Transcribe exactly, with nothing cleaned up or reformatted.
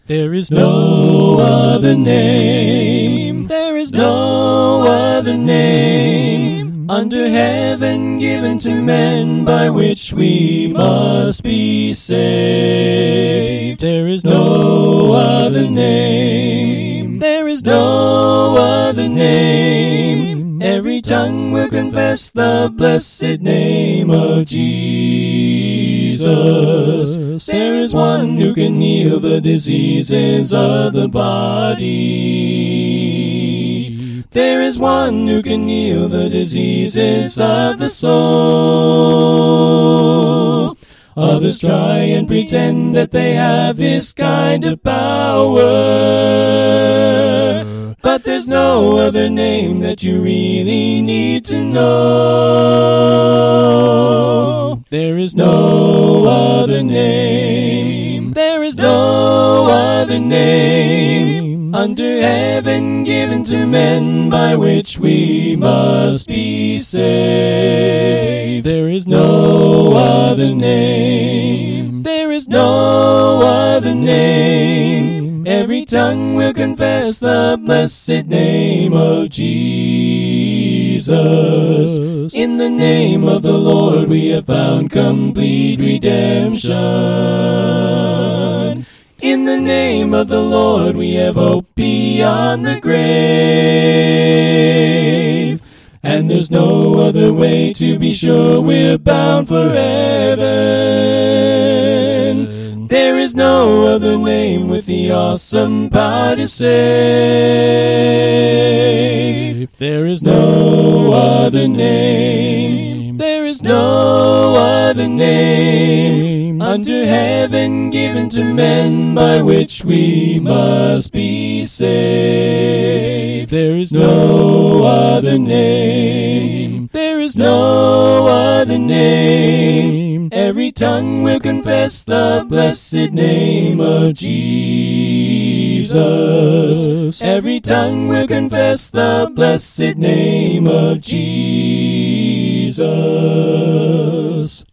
There is no other name, there is no other name under heaven given to men by which we must be saved. There is no other name, there is no other name. Every tongue will confess the blessed name of Jesus. There is one who can heal the diseases of the body. There is one who can heal the diseases of the soul. Others try and pretend that they have this kind of power, but there's no other name that you really need to know. There is no other name, there is no other name under heaven given to men by which we must be saved. There is no other name, there is no other name. Every tongue will confess the blessed name of Jesus. In the name of the Lord we have found complete redemption. In the name of the Lord we have hope beyond the grave. And there's no other way to be sure we're bound for heaven. There is no other name with the awesome power to save. There is no other name, there is no other name under heaven given to men by which we must be saved. There is no other name, there is no other name. Every tongue will confess the blessed name of Jesus. Every tongue will confess the blessed name of Jesus.